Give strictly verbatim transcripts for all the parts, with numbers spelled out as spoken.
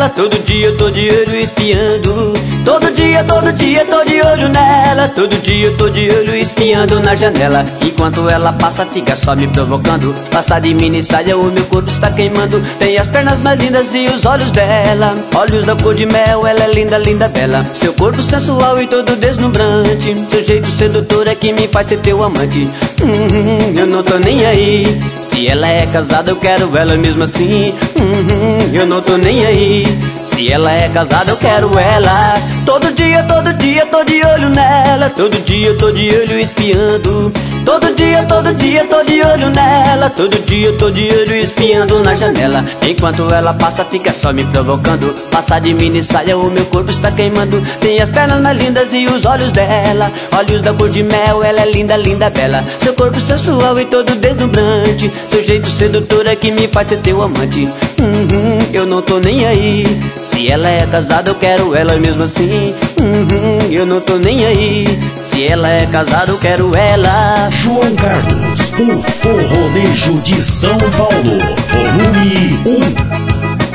nela, todo dia tô de olho espiando. Todo dia, todo dia tô de olho nela, todo dia tô de olho espiando na janela. Enquanto ela passa fica só me provocando. Passa de mini saia, o meu corpo está queimando. Tem as pernas mais lindas e os olhos dela, olhos da cor de mel, ela é linda, linda, bela. Seu corpo sensual e todo deslumbrante, seu jeito sedutor é que me faz ser teu amante. Hum, eu não tô nem aí, se ela é casada eu quero ela mesmo assim. Hum, eu não tô nem aí, se ela é casada eu quero ela. Todo dia, todo dia tô de olho nela, todo dia tô de olho espiando. Todo dia, todo dia tô de olho nela, todo dia tô de olho espiando na janela. Enquanto ela passa fica só me provocando. Passa de mini saia, o meu corpo está queimando. Tem as pernas mais lindas e os olhos dela, olhos da cor de mel, ela é linda, linda, bela. Seu corpo sensual e todo deslumbrante, seu jeito sedutor é que me faz ser teu amante. Uhum, eu não tô nem aí, se ela é casada eu quero ela mesmo assim. Uhum, eu não tô nem aí, se ela é casada eu quero ela. João Carlos, o forronejo de São Paulo, volume um.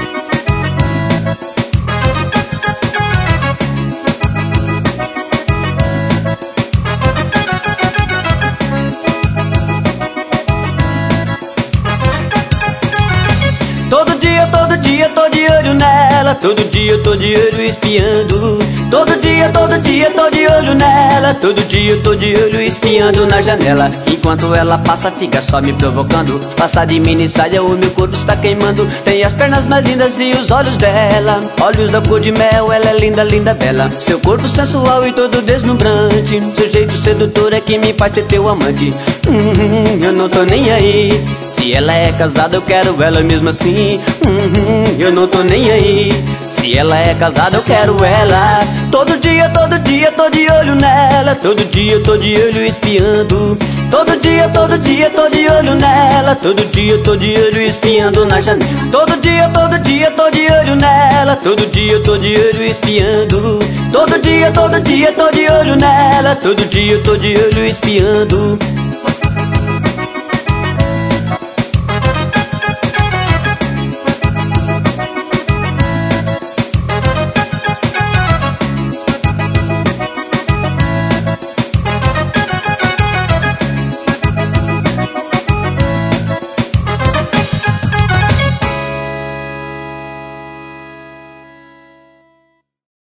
Todo dia, todo dia tô de olho nela, todo dia tô de olho espiando. Todo dia, todo dia tô de olho nela, todo dia tô de olho espiando na janela. Enquanto ela passa fica só me provocando. Passa de mini saia, o meu corpo está queimando. Tem as pernas mais lindas e os olhos dela, olhos da cor de mel, ela é linda, linda, bela. Seu corpo sensual e todo deslumbrante, seu jeito sedutor é que me faz ser teu amante. Uhum, eu não tô nem aí, se ela é casada eu quero ela mesmo assim. Uhum, eu não tô nem aí, se ela é casada eu quero ela. Todo dia, todo dia tô de olho nela, todo dia tô de olho espiando. Todo dia, todo dia tô de olho nela, todo dia tô de olho espiando na janela. Todo dia, todo dia tô de olho nela, todo dia tô de olho espiando. Todo dia, todo dia tô de olho nela, todo dia tô de olho espiando.